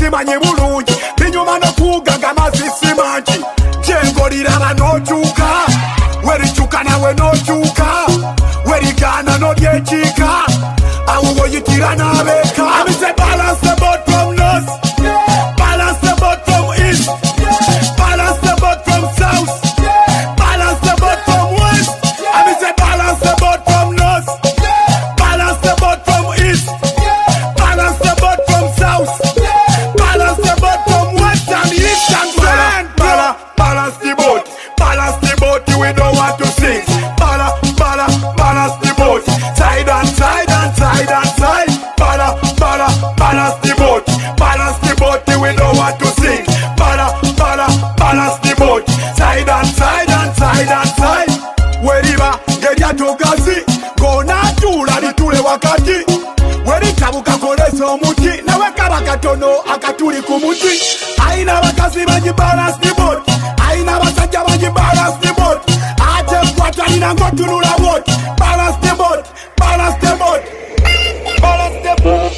simanyi bulungi binyuma nokuga nga mazisi mangi jengoliraba nokyuka werikyuka nawe nokyuka werigana nolyekiika awo woyitira n'abeeka amise balance the boat from north balance the boat from east balance the boat from south balance the boat from west amise balance the boat from north balance the boat from east balance the boat from south balance the boat from west and east and west balance the boat we don't want to sink balance the boat side and side and side and side balance the boat we don't want to sink balance the boat side and side and side and side weriba ng'eryatogazi ng'onaatula litule wakati weritabuka kolesa omuti nawe kaba katono akatuli ku muti ayina abakazi bangi balance the boat ayina abasajja bangi balance the boat ate kwatalina ng'otunula boat balance the boat balance the boat balance the boat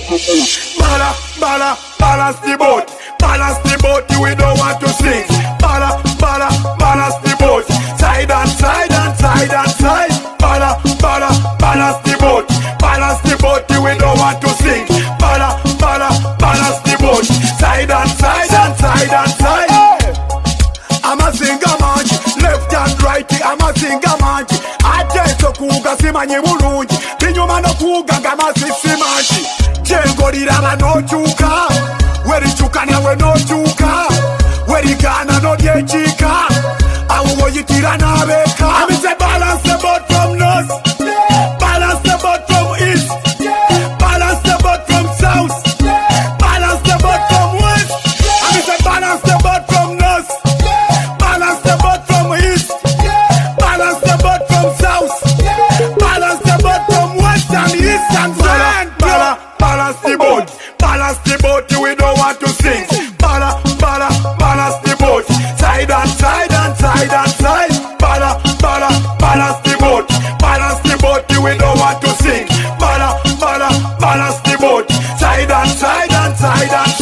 balance the boat we don't want to sink balance the boat side and side and side and side balance the boat we don't want to sink balance the boat side and side and side and side amazinga mangi left and right amazinga mangi ate sokuga simanyi bulungi binyuma nokuga nga mazisi mangi jengoliraba nokyuka werikyuka nawe nokyuka werigana nolyekiika awo woyitira n'abeeka amise balance the boat from north balance the boat from east balance the boat from south balance the boat from west amise balance the boat from north balance the boat from east balance the boat from south balance the boat from west and east and west balance the boat we don't want to sink balance the boat side and side and side and side balance the boat we don't want to sink balance the boat side and side and side and